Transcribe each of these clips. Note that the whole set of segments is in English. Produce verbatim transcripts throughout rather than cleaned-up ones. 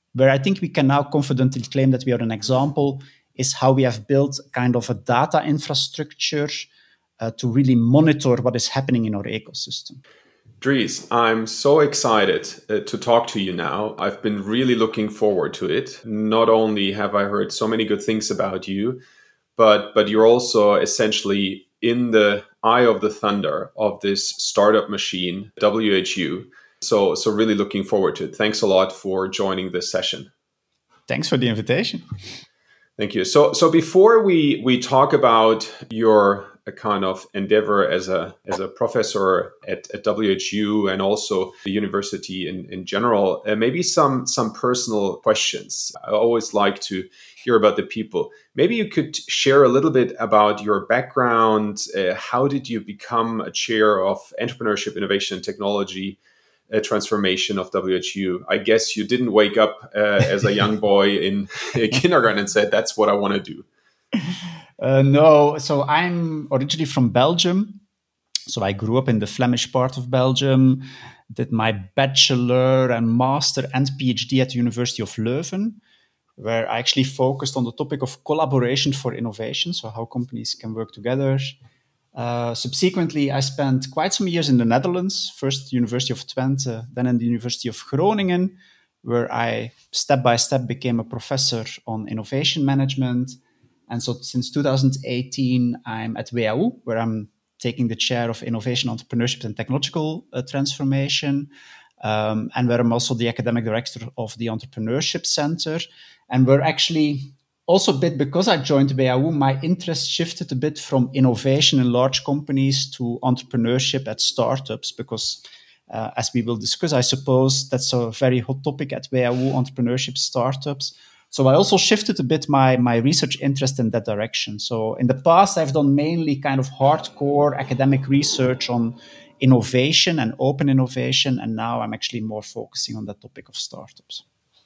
where I think we can now confidently claim that we are an example is how we have built kind of a data infrastructure uh, to really monitor what is happening in our ecosystem. Dries, I'm so excited uh, to talk to you now. I've been really looking forward to it. Not only have I heard so many good things about you, but but you're also essentially in the eye of the thunder of this startup machine, W H U. So so really looking forward to it. Thanks a lot for joining this session. Thanks for the invitation. Thank you. So so before we we talk about your a kind of endeavor as a as a professor at, at W H U and also the university in, in general, uh, maybe some some personal questions. I always like to hear about the people. Maybe you could share a little bit about your background. Uh, how did you become a chair of entrepreneurship, innovation, and technology uh, transformation of W H U? I guess you didn't wake up uh, as a young boy in kindergarten and said, that's what I want to do. Uh, no, so I'm originally from Belgium. So I grew up in the Flemish part of Belgium, did my bachelor and master and PhD at the University of Leuven, where I actually focused on the topic of collaboration for innovation, so how companies can work together. Uh, subsequently, I spent quite some years in the Netherlands, first at the University of Twente, then in the University of Groningen, where I step by step became a professor on innovation management. And so since two thousand eighteen, I'm at W H U, where I'm taking the chair of innovation, entrepreneurship, and technological uh, transformation, um, and where I'm also the academic director of the Entrepreneurship Center. And where actually also a bit because I joined W H U, my interest shifted a bit from innovation in large companies to entrepreneurship at startups, because uh, as we will discuss, I suppose that's a very hot topic at W H U, entrepreneurship, startups. So I also shifted a bit my, my research interest in that direction. So in the past, I've done mainly kind of hardcore academic research on innovation and open innovation. And now I'm actually more focusing on the topic of startups.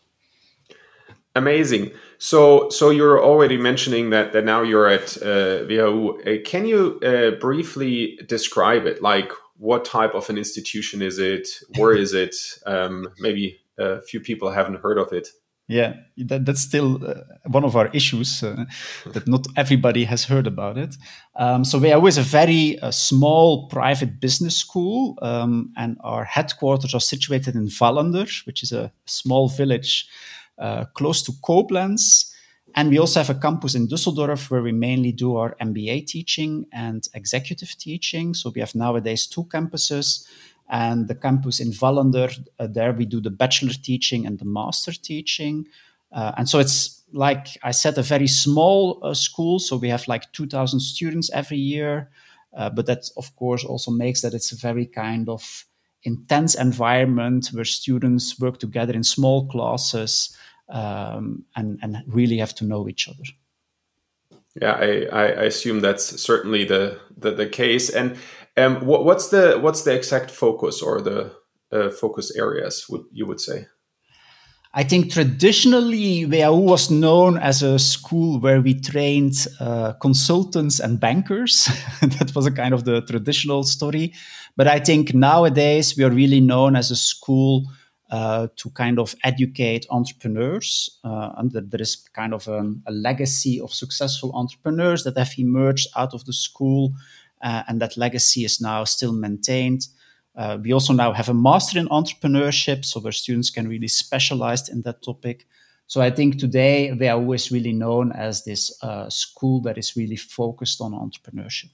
Amazing. So so you're already mentioning that, that now you're at uh, W H U. Uh, can you uh, briefly describe it? Like, what type of an institution is it? Where is it? Um, maybe a few people haven't heard of it. Yeah, that, that's still uh, one of our issues, uh, that not everybody has heard about it. Um, so W H U is a very uh, small private business school, um, and our headquarters are situated in Wallander, which is a small village uh, close to Koblenz. And we also have a campus in Düsseldorf where we mainly do our M B A teaching and executive teaching. So we have nowadays two campuses. And the campus in Wallander, uh, there we do the bachelor teaching and the master teaching. Uh, and so it's, like I said, a very small uh, school. So we have like two thousand students every year. Uh, but that, of course, also makes that it's a very kind of intense environment where students work together in small classes um, and, and really have to know each other. Yeah, I, I assume that's certainly the, the, the case. And um, what, what's the what's the exact focus or the uh, focus areas, would you would say? I think traditionally W H U was known as a school where we trained uh, consultants and bankers. That was a kind of the traditional story. But I think nowadays we are really known as a school uh, to kind of educate entrepreneurs. Uh, and that there is kind of a, a legacy of successful entrepreneurs that have emerged out of the school. Uh, and that legacy is now still maintained. Uh, we also now have a master in entrepreneurship, so where students can really specialize in that topic. So I think today W H U is really known as this uh, school that is really focused on entrepreneurship.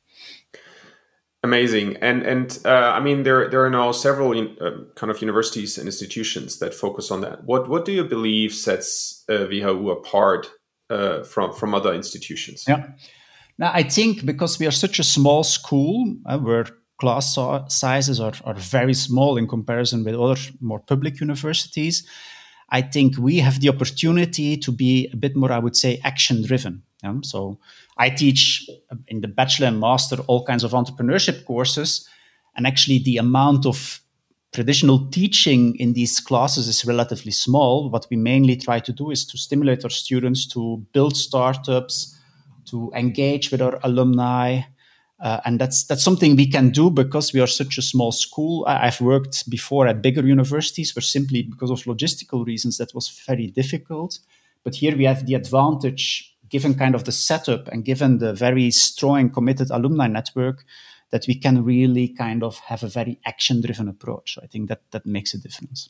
Amazing. And and uh, I mean, there there are now several uh, kind of universities and institutions that focus on that. What what do you believe sets uh, W H U apart uh, from from other institutions? Yeah. Now, I think because we are such a small school, uh, where class sizes are, are very small in comparison with other more public universities, I think we have the opportunity to be a bit more, I would say, action-driven. Yeah? So I teach in the bachelor and master all kinds of entrepreneurship courses, and actually the amount of traditional teaching in these classes is relatively small. What we mainly try to do is to stimulate our students to build startups, to engage with our alumni, Uh, and that's that's something we can do because we are such a small school. I, I've worked before at bigger universities where simply because of logistical reasons that was very difficult. But here we have the advantage, given kind of the setup and given the very strong and committed alumni network, that we can really kind of have a very action-driven approach. So I think that that makes a difference.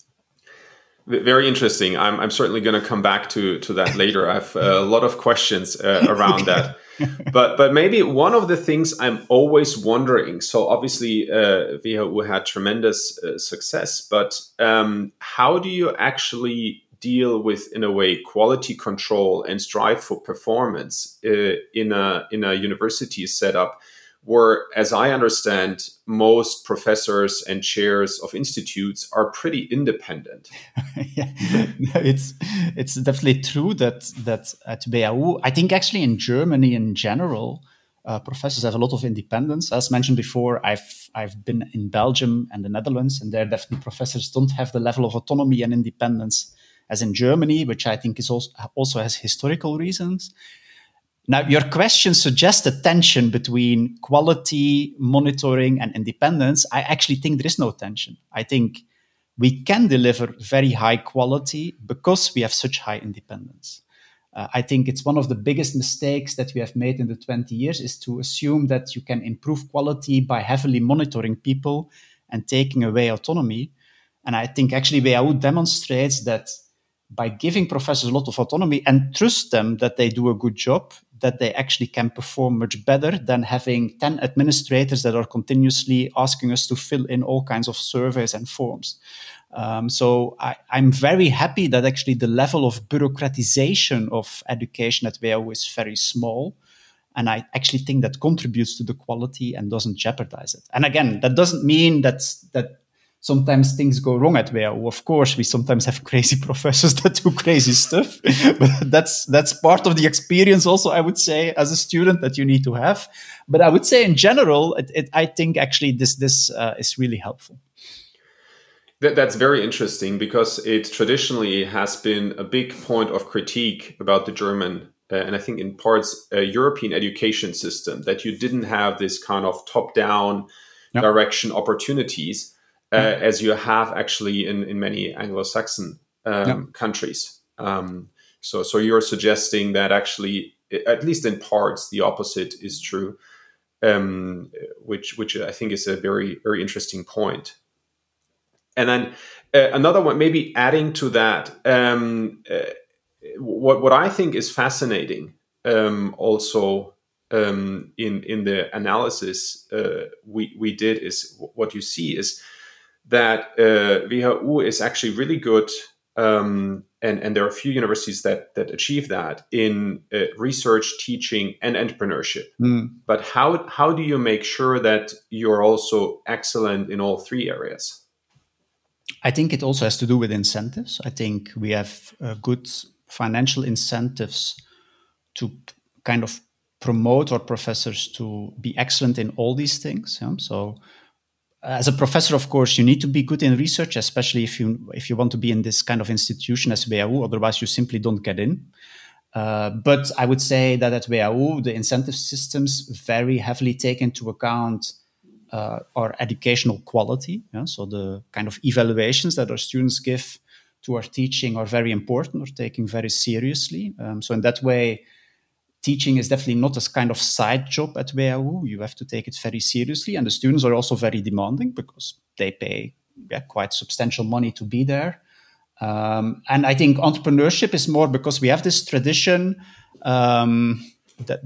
Very interesting. I'm, I'm certainly going to come back to, to that later. I have a lot of questions uh, around that. But but maybe one of the things I'm always wondering, so obviously uh, W H U had tremendous uh, success, but um, how do you actually deal with, in a way, quality control and strive for performance uh, in a in a university setup where, as I understand, most professors and chairs of institutes are pretty independent? Yeah, it's it's definitely true that that at W H U, I think actually in Germany in general, uh, professors have a lot of independence. As mentioned before, I've I've been in Belgium and the Netherlands, and there definitely professors don't have the level of autonomy and independence as in Germany, which I think is also also has historical reasons. Now, your question suggests a tension between quality, monitoring, and independence. I actually think there is no tension. I think we can deliver very high quality because we have such high independence. Uh, I think it's one of the biggest mistakes that we have made in the twenty years is to assume that you can improve quality by heavily monitoring people and taking away autonomy. And I think actually W H U demonstrates that by giving professors a lot of autonomy and trust them that they do a good job, that they actually can perform much better than having ten administrators that are continuously asking us to fill in all kinds of surveys and forms. Um, so I, I'm very happy that actually the level of bureaucratization of education at W H U is very small. And I actually think that contributes to the quality and doesn't jeopardize it. And again, that doesn't mean that that sometimes things go wrong at W H U. Of course, we sometimes have crazy professors that do crazy stuff, but that's that's part of the experience also, I would say, as a student that you need to have. But I would say in general, it, it, I think actually this, this uh, is really helpful. That, that's very interesting because it traditionally has been a big point of critique about the German, uh, and I think in parts, uh, European education system, that you didn't have this kind of top-down yep. direction opportunities. Uh, as you have actually in, in many Anglo-Saxon um, yeah. countries. Um, so, so you're suggesting that actually, at least in parts, the opposite is true, um, which which I think is a very, very interesting point. And then uh, another one, maybe adding to that, um, uh, what what I think is fascinating um, also um, in in the analysis uh, we we did is what you see is that uh, W H U is actually really good, um, and, and there are a few universities that that achieve that in uh, research, teaching, and entrepreneurship. Mm. But how how do you make sure that you're also excellent in all three areas? I think it also has to do with incentives. I think we have uh, good financial incentives to p- kind of promote our professors to be excellent in all these things. Yeah? So as a professor, of course, you need to be good in research, especially if you if you want to be in this kind of institution as W H U. Otherwise, you simply don't get in. Uh, but I would say that at W H U, the incentive systems very heavily take into account uh, our educational quality. Yeah? So the kind of evaluations that our students give to our teaching are very important, or taken very seriously. Um, so in that way, teaching is definitely not a kind of side job at W H U. You have to take it very seriously. And the students are also very demanding because they pay yeah, quite substantial money to be there. Um, and I think entrepreneurship is more because we have this tradition um, that...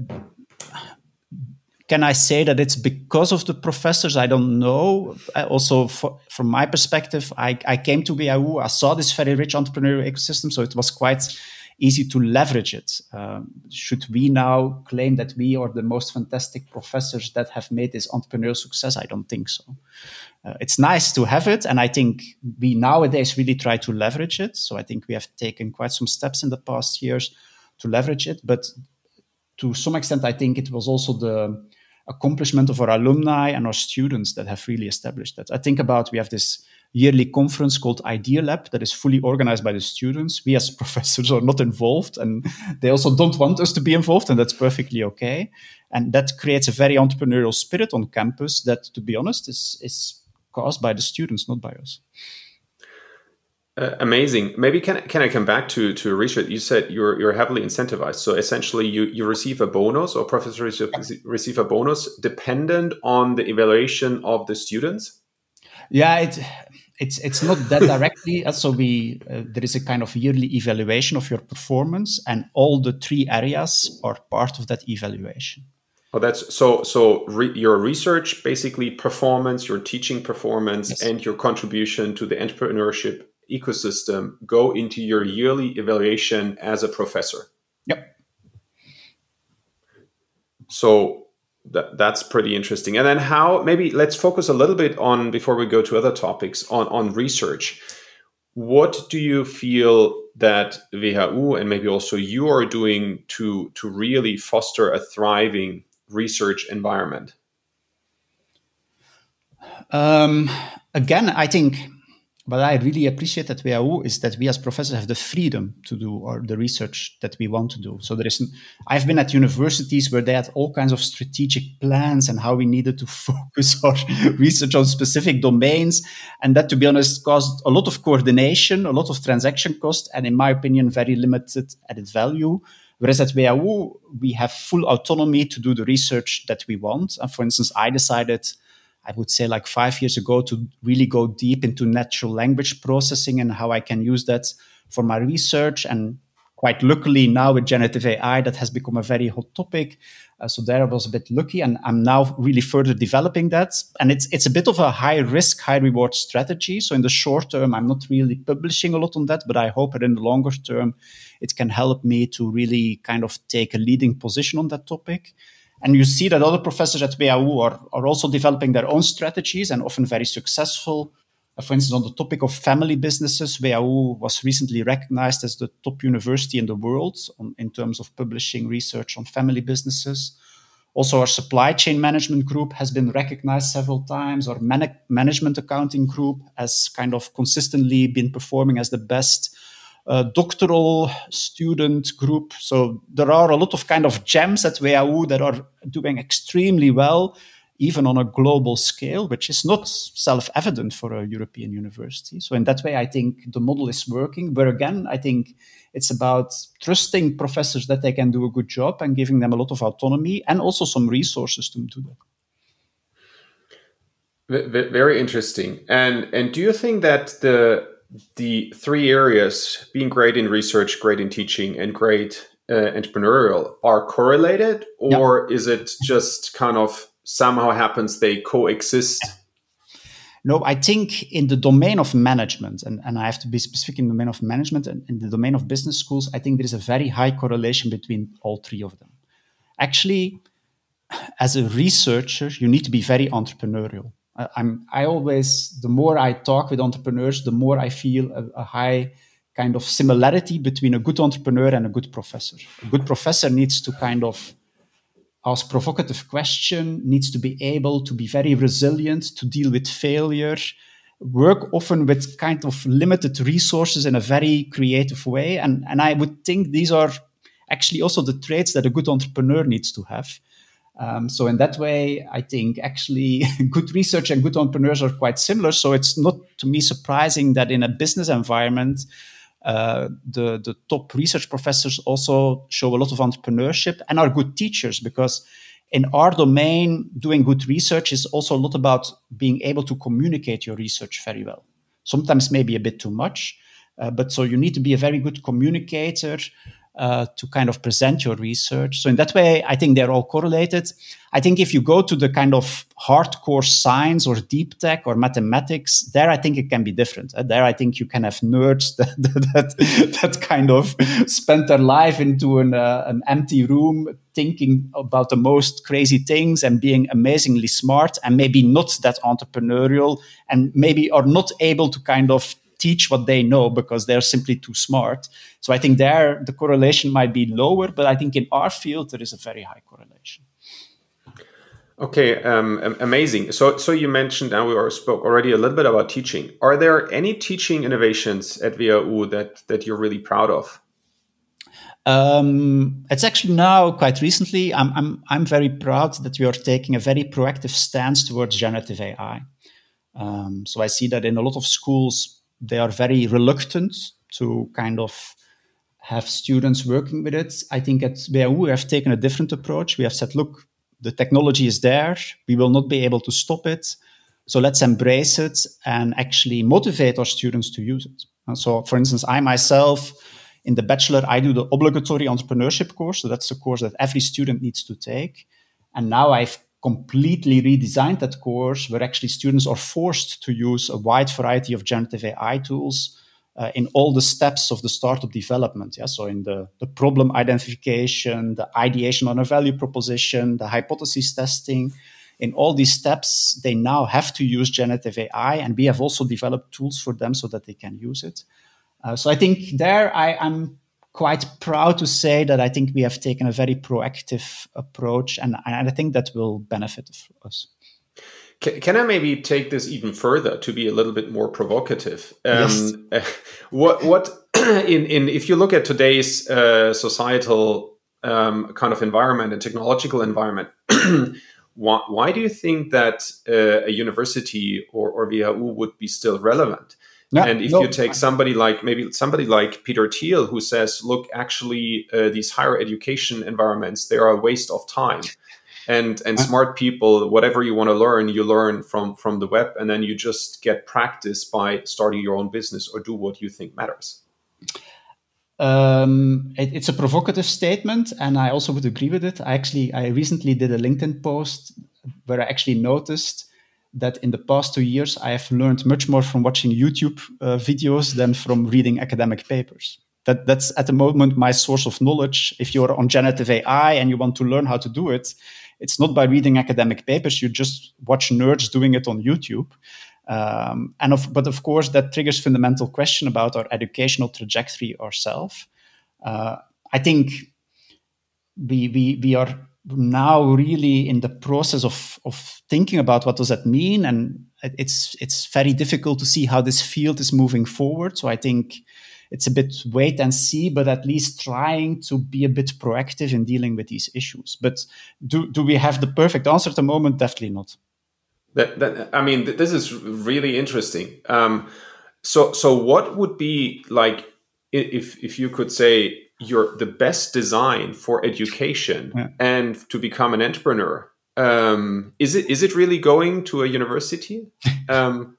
Can I say that it's because of the professors? I don't know. Also, for, from my perspective, I, I came to W H U. I saw this very rich entrepreneurial ecosystem, so it was quite easy to leverage it. Um, should we now claim that we are the most fantastic professors that have made this entrepreneurial success? I don't think so. Uh, it's nice to have it, and I think we nowadays really try to leverage it. So I think we have taken quite some steps in the past years to leverage it. But to some extent, I think it was also the accomplishment of our alumni and our students that have really established that. I think about, we have this yearly conference called Idea Lab that is fully organized by the students. We as professors are not involved, and they also don't want us to be involved, and that's perfectly okay. And that creates a very entrepreneurial spirit on campus that, to be honest, is, is caused by the students, not by us. Uh, amazing. Maybe can can I come back to to Richard? You said you're you're heavily incentivized. So essentially, you you receive a bonus, or professors receive a bonus dependent on the evaluation of the students. Yeah, it it's it's not that directly. So we uh, there is a kind of yearly evaluation of your performance, and all the three areas are part of that evaluation. Oh, that's so. So re, your research, basically performance, your teaching performance, yes, and your contribution to the entrepreneurship ecosystem go into your yearly evaluation as a professor. Yep. So that that's pretty interesting. And then how? Maybe let's focus a little bit on, before we go to other topics, on on research. What do you feel that W H U and maybe also you are doing to to really foster a thriving research environment? Um, again, I think what I really appreciate at W H U is that we as professors have the freedom to do or the research that we want to do. So there is, I've been at universities where they had all kinds of strategic plans and how we needed to focus our research on specific domains. And that, to be honest, caused a lot of coordination, a lot of transaction cost, and in my opinion, very limited added value. Whereas at W H U, we have full autonomy to do the research that we want. And for instance, I decided, I would say like five years ago, to really go deep into natural language processing and how I can use that for my research. And quite luckily now with generative A I, that has become a very hot topic. Uh, so there I was a bit lucky, and I'm now really further developing that. And it's it's a bit of a high risk, high reward strategy. So in the short term, I'm not really publishing a lot on that, but I hope that in the longer term, it can help me to really kind of take a leading position on that topic. And you see that other professors at W H U are, are also developing their own strategies and often very successful. Uh, for instance, on the topic of family businesses, W H U was recently recognized as the top university in the world on, in terms of publishing research on family businesses. Also, our supply chain management group has been recognized several times. Our man- management accounting group has kind of consistently been performing as the best Uh, doctoral student group. So there are a lot of kind of gems at W H U that are doing extremely well, even on a global scale, which is not self-evident for a European university. So in that way, I think the model is working. But again, I think it's about trusting professors that they can do a good job and giving them a lot of autonomy and also some resources to do that. Very interesting. And and do you think that the the three areas, being great in research, great in teaching, and great uh, entrepreneurial, are correlated? Or yeah. is it just kind of somehow happens they coexist? No, I think in the domain of management, and, and I have to be specific in the domain of management, and in the domain of business schools, I think there is a very high correlation between all three of them. Actually, as a researcher, you need to be very entrepreneurial. I'm, I always, the more I talk with entrepreneurs, the more I feel a, a high kind of similarity between a good entrepreneur and a good professor. A good professor needs to kind of ask provocative questions, needs to be able to be very resilient, to deal with failure, work often with kind of limited resources in a very creative way. And, and I would think these are actually also the traits that a good entrepreneur needs to have. Um, so in that way, I think actually good research and good entrepreneurs are quite similar. So it's not, to me, surprising that in a business environment, uh, the, the top research professors also show a lot of entrepreneurship and are good teachers, because in our domain, doing good research is also a lot about being able to communicate your research very well. Sometimes maybe a bit too much, uh, but so you need to be a very good communicator Uh, to kind of present your research. So in that way, I think they're all correlated. I think if you go to the kind of hardcore science or deep tech or mathematics, there I think it can be different. Uh, there I think you can have nerds that that, that kind of spend their life into an, uh, an empty room thinking about the most crazy things and being amazingly smart and maybe not that entrepreneurial and maybe are not able to kind of teach what they know because they're simply too smart. So I think there the correlation might be lower, but I think in our field there is a very high correlation. Okay, um, am- amazing. So, so you mentioned, and we already spoke already a little bit about teaching. Are there any teaching innovations at W H U that that you're really proud of? Um, it's actually now quite recently. I'm I'm I'm very proud that we are taking a very proactive stance towards generative A I. Um, so I see that in a lot of schools they are very reluctant to kind of have students working with it. I think at W H U we have taken a different approach. We have said, look, the technology is there. We will not be able to stop it. So let's embrace it and actually motivate our students to use it. And so, for instance, I myself, in the bachelor, I do the obligatory entrepreneurship course. So that's a course that every student needs to take. And now I've completely redesigned that course where actually students are forced to use a wide variety of generative A I tools uh, in all the steps of the startup development. Yeah? So in the, the problem identification, the ideation on a value proposition, the hypothesis testing. In all these steps, they now have to use generative A I, and we have also developed tools for them so that they can use it. Uh, so I think there I am quite proud to say that I think we have taken a very proactive approach, and, and I think that will benefit us. Can, can I maybe take this even further to be a little bit more provocative? Um, Yes. what what in in if you look at today's uh, societal um, kind of environment and technological environment, why, why do you think that uh, a university or, or W H U would be still relevant? Yeah, and if no, you take somebody like maybe somebody like Peter Thiel, who says, look, actually, uh, these higher education environments, they are a waste of time. And and uh, smart people, whatever you want to learn, you learn from, from the web, and then you just get practice by starting your own business or do what you think matters. Um, it, it's a provocative statement, and I also would agree with it. I actually, I recently did a LinkedIn post where I actually noticed that in the past two years, I have learned much more from watching YouTube uh, videos than from reading academic papers. That, that's at the moment my source of knowledge. If you're on generative A I and you want to learn how to do it, it's not by reading academic papers. You just watch nerds doing it on YouTube. Um, and of, but of course, that triggers fundamental question about our educational trajectory ourselves. Uh, I think we, we, we are now really in the process of, of thinking about what does that mean, and it's it's very difficult to see how this field is moving forward. So I think it's a bit wait and see, but at least trying to be a bit proactive in dealing with these issues. But do do we have the perfect answer at the moment? Definitely not. That, that I mean, th- this is really interesting. Um, so so what would be like if if you could say your the best design for education Yeah. and to become an entrepreneur? Um, is it is it really going to a university? Um,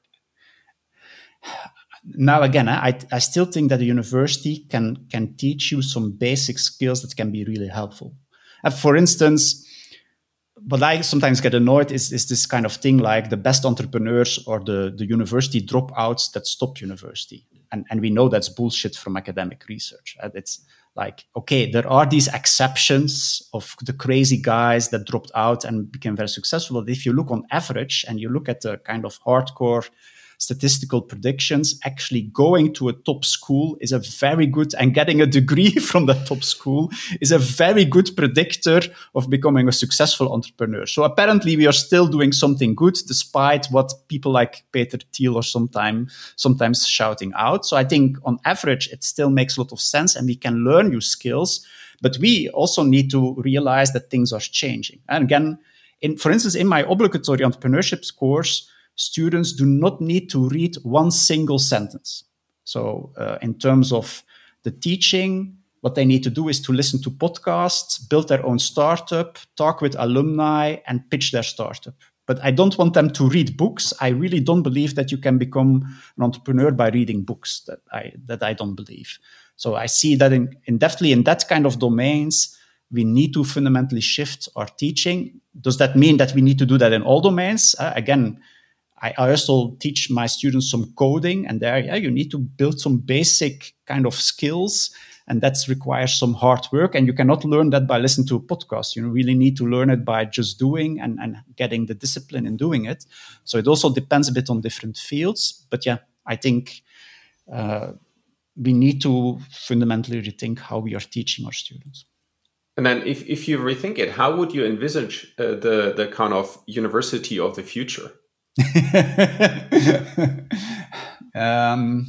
now again, I I still think that a university can can teach you some basic skills that can be really helpful. Uh, for instance, what I sometimes get annoyed is, is this kind of thing like the best entrepreneurs or the, the university dropouts that stop university. And, and we know that's bullshit from academic research. Right? It's like, okay, there are these exceptions of the crazy guys that dropped out and became very successful. But if you look on average and you look at the kind of hardcore statistical predictions, actually going to a top school is a very good, and getting a degree from the top school is a very good predictor of becoming a successful entrepreneur. So apparently we are still doing something good despite what people like Peter Thiel are sometime, sometimes shouting out. So I think on average, it still makes a lot of sense and we can learn new skills, but we also need to realize that things are changing. And again, in, for instance, in my obligatory entrepreneurship course, students do not need to read one single sentence. So uh, in terms of the teaching, what they need to do is to listen to podcasts, build their own startup, talk with alumni, and pitch their startup. But I don't want them to read books. I really don't believe that you can become an entrepreneur by reading books. That I that I don't believe. So I see that in, in definitely in that kind of domains, we need to fundamentally shift our teaching. Does that mean that we need to do that in all domains? Uh, again, I also teach my students some coding, and there, yeah, you need to build some basic kind of skills, and that requires some hard work. And you cannot learn that by listening to a podcast. You really need to learn it by just doing and, and getting the discipline in doing it. So it also depends a bit on different fields. But yeah, I think uh, we need to fundamentally rethink how we are teaching our students. And then if, if you rethink it, how would you envisage uh, the, the kind of university of the future? um,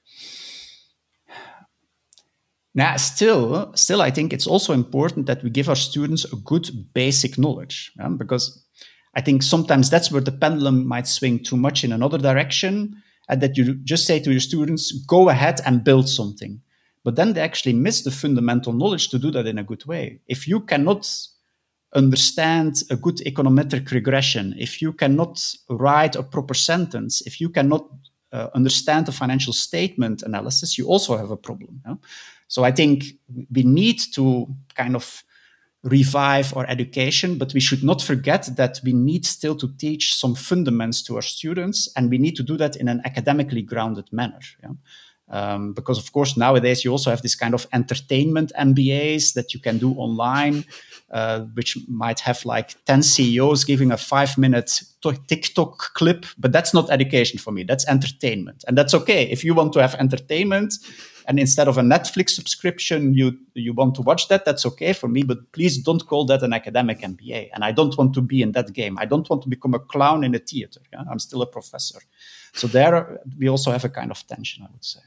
now, still, still, I think it's also important that we give our students a good basic knowledge, yeah? Because I think sometimes that's where the pendulum might swing too much in another direction, and that you just say to your students, go ahead and build something. But then they actually miss the fundamental knowledge to do that in a good way. If you cannot understand a good econometric regression, if you cannot write a proper sentence, if you cannot uh, understand the financial statement analysis, you also have a problem. Yeah? So I think we need to kind of revive our education, but we should not forget that we need still to teach some fundamentals to our students, and we need to do that in an academically grounded manner. Yeah? Um, because, of course, nowadays you also have this kind of entertainment M B As that you can do online, uh, which might have like ten C E Os giving a five-minute TikTok clip, but that's not education for me. That's entertainment. And that's okay. If you want to have entertainment and instead of a Netflix subscription, you, you want to watch that, that's okay for me, but please don't call that an academic M B A. And I don't want to be in that game. I don't want to become a clown in a theater. Yeah? I'm still a professor. So there we also have a kind of tension, I would say.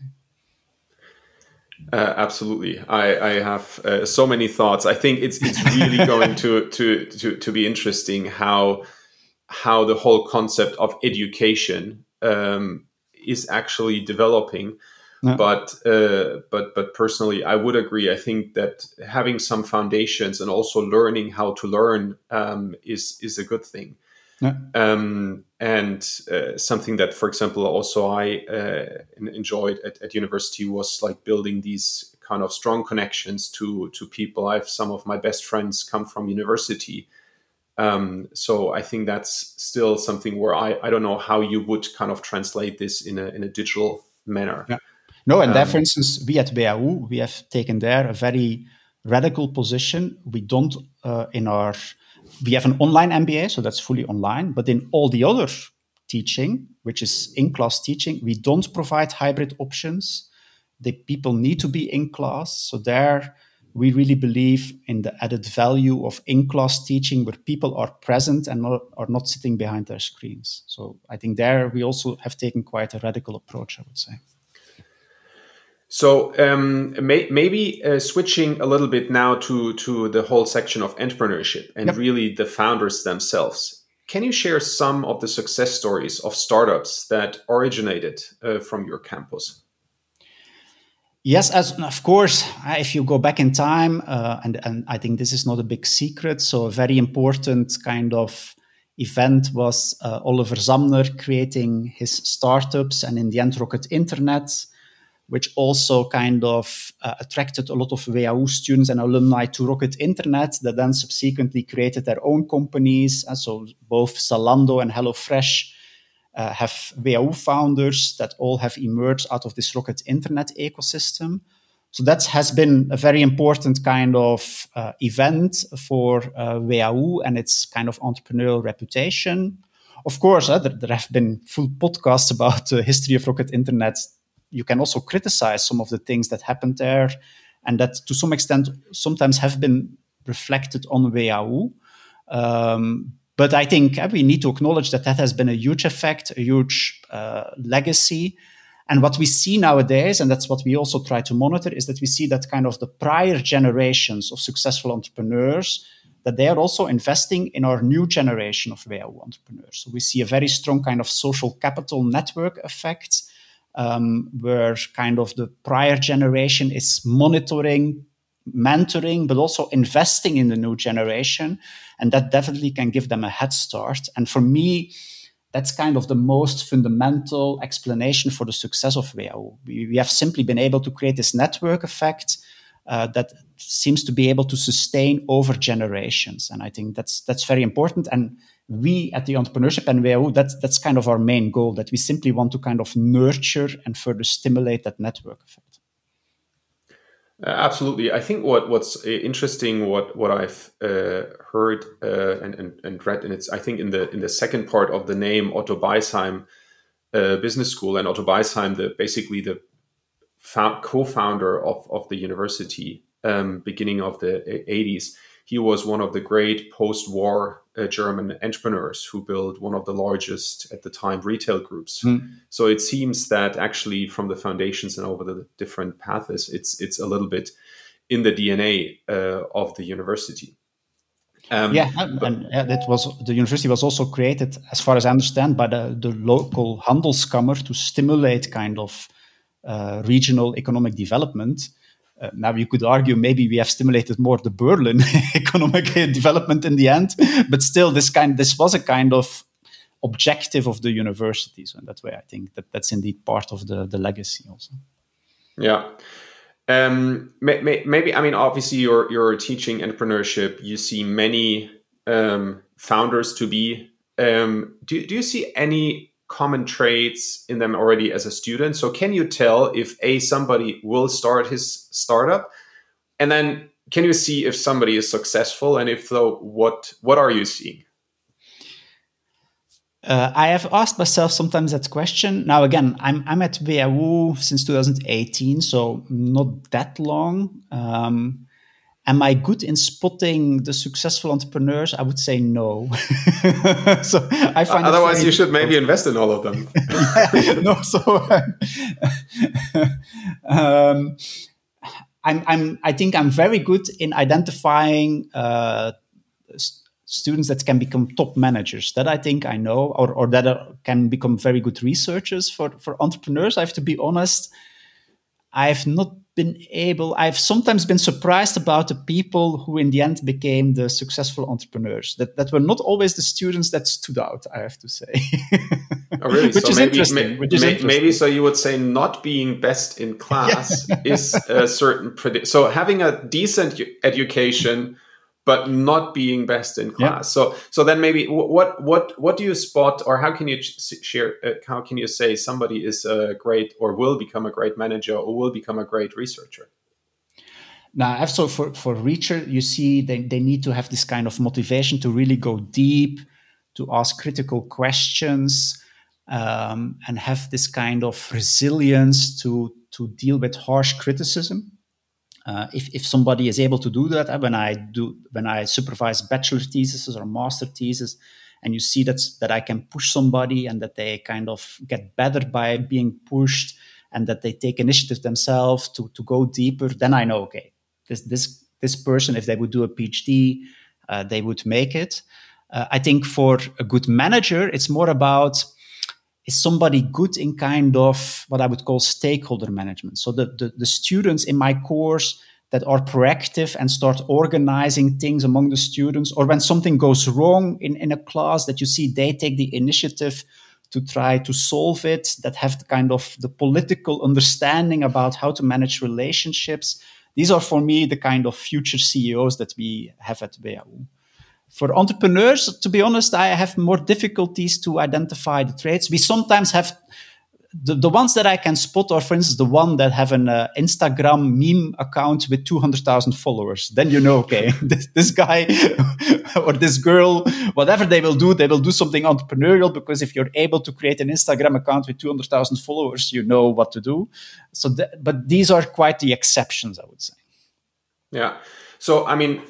Uh, absolutely. I, I have uh, so many thoughts. I think it's it's really going to, to to to be interesting how how the whole concept of education um, is actually developing. Yeah. But uh, but but personally, I would agree. I think that having some foundations and also learning how to learn um, is is a good thing. Yeah. Um, and uh, something that, for example, also I uh, enjoyed at, at university was like building these kind of strong connections to to people. I have some of my best friends come from university. Um, so I think that's still something where I, I don't know how you would kind of translate this in a in a digital manner. Yeah. No, and um, there, for instance, we at W H U, we have taken there a very radical position. We don't uh, in our We have an online M B A, so that's fully online. But in all the other teaching, which is in-class teaching, we don't provide hybrid options. The people need to be in class. So there, we really believe in the added value of in-class teaching where people are present and not, are not sitting behind their screens. So I think there we also have taken quite a radical approach, I would say. So um, may, maybe uh, switching a little bit now to, to the whole section of entrepreneurship and yep. really the founders themselves. Can you share some of the success stories of startups that originated uh, from your campus? Yes, as of course, if you go back in time, uh, and, and I think this is not a big secret, so a very important kind of event was uh, Oliver Zamner creating his startups and in the end Rocket Internet, which also kind of uh, attracted a lot of W H U students and alumni to Rocket Internet that then subsequently created their own companies. And so both Zalando and HelloFresh uh, have W H U founders that all have emerged out of this Rocket Internet ecosystem. So that has been a very important kind of uh, event for uh, W H U and its kind of entrepreneurial reputation. Of course, uh, there, there have been full podcasts about the history of Rocket Internet. You can also criticize some of the things that happened there and that to some extent sometimes have been reflected on W H U. Um, but I think uh, we need to acknowledge that that has been a huge effect, a huge uh, legacy. And what we see nowadays, and that's what we also try to monitor, is that we see that kind of the prior generations of successful entrepreneurs, that they are also investing in our new generation of W H U entrepreneurs. So we see a very strong kind of social capital network effect, Um, where kind of the prior generation is monitoring, mentoring, but also investing in the new generation. And that definitely can give them a head start. And for me, that's kind of the most fundamental explanation for the success of W H U. We, we have simply been able to create this network effect uh, that seems to be able to sustain over generations. And I think that's that's very important. And we at the Entrepreneurship and W H U, that's, that's kind of our main goal, that we simply want to kind of nurture and further stimulate that network effect. Uh, absolutely. I think what, what's interesting, what, what I've uh, heard uh, and, and, and read, and it's, I think in the in the second part of the name, Otto Beisheim uh, Business School, and Otto Beisheim, the basically the co-founder of, of the university, um, beginning of the eighties. He was one of the great post-war uh, German entrepreneurs who built one of the largest at the time retail groups. Mm. So it seems that actually from the foundations and over the different paths, it's it's a little bit in the D N A uh, of the university. Um, yeah, and, and yeah, that was the university was also created, as far as I understand, by the, the local Handelskammer to stimulate kind of uh, regional economic development. Uh, now you could argue maybe we have stimulated more the Berlin economic development in the end, but still, this kind this was a kind of objective of the university. So in that way, I think that that's indeed part of the the legacy also. Yeah. Um, may, may, maybe, I mean, obviously you're, you're teaching entrepreneurship. You see many um, founders to be. Um, do, do you see any common traits in them already as a student? So can you tell if A, somebody will start his startup? And then can you see if somebody is successful? And if so, what, what are you seeing? Uh, I have asked myself sometimes that question. Now, again, I'm I'm at W H U since two thousand eighteen, so not that long. Um, am I good in spotting the successful entrepreneurs? I would say no. So I find uh, otherwise you should maybe invest in all of them. Yeah, no, so um, I'm I'm I think I'm very good in identifying Uh, students that can become top managers. That I think I know, or, or that are, can become very good researchers. For, for entrepreneurs, I have to be honest, I've not been able, I've sometimes been surprised about the people who in the end became the successful entrepreneurs. That that were not always the students that stood out, I have to say. Oh, really? which, so is maybe, interesting, may, which is may, interesting. Maybe so you would say not being best in class is a certain, predi- so having a decent education but not being best in class. Yep. So, so then maybe what what what do you spot, or how can you share? Uh, how can you say somebody is a great, or will become a great manager, or will become a great researcher? Now, so for for research, you see, they they need to have this kind of motivation to really go deep, to ask critical questions, um, and have this kind of resilience to to deal with harsh criticism. Uh, if, if somebody is able to do that, uh, when I do, when I supervise bachelor theses or master theses, and you see that that I can push somebody and that they kind of get better by being pushed, and that they take initiative themselves to to go deeper, then I know, okay, this this this person, if they would do a PhD, uh, they would make it. Uh, I think for a good manager, it's more about, is somebody good in kind of what I would call stakeholder management? So the, the, the students in my course that are proactive and start organizing things among the students, or when something goes wrong in, in a class, that you see they take the initiative to try to solve it, that have the kind of the political understanding about how to manage relationships. These are for me the kind of future C E Os that we have at W H U. For entrepreneurs, to be honest, I have more difficulties to identify the traits. We sometimes have the, the ones that I can spot are, for instance, the one that have an uh, Instagram meme account with two hundred thousand followers. Then you know, okay, this, this guy or this girl, whatever they will do, they will do something entrepreneurial, because if you're able to create an Instagram account with two hundred thousand followers, you know what to do. So, th- but these are quite the exceptions, I would say. Yeah. So, I mean,